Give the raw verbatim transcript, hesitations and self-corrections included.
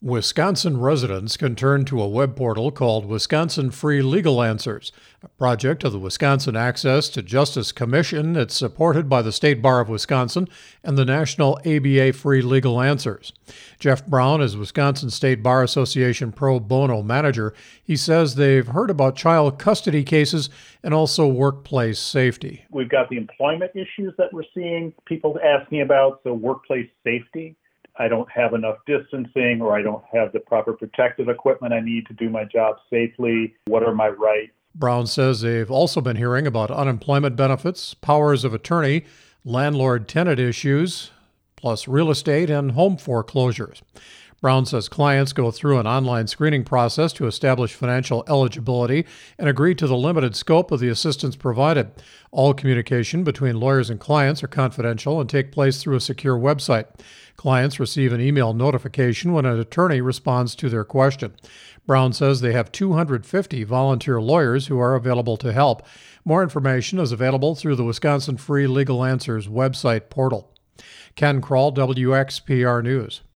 Wisconsin residents can turn to a web portal called Wisconsin Free Legal Answers, a project of the Wisconsin Access to Justice Commission. It's supported by the State Bar of Wisconsin and the National A B A Free Legal Answers. Jeff Brown is Wisconsin State Bar Association pro bono manager. He says they've heard about child custody cases and also workplace safety. We've got the employment issues that we're seeing people asking about, so workplace safety. I don't have enough distancing, or I don't have the proper protective equipment I need to do my job safely. What are my rights? Brown says they've also been hearing about unemployment benefits, powers of attorney, landlord-tenant issues, plus real estate and home foreclosures. Brown says clients go through an online screening process to establish financial eligibility and agree to the limited scope of the assistance provided. All communication between lawyers and clients are confidential and take place through a secure website. Clients receive an email notification when an attorney responds to their question. Brown says they have two hundred fifty volunteer lawyers who are available to help. More information is available through the Wisconsin Free Legal Answers website portal. Ken Kroll, W X P R News.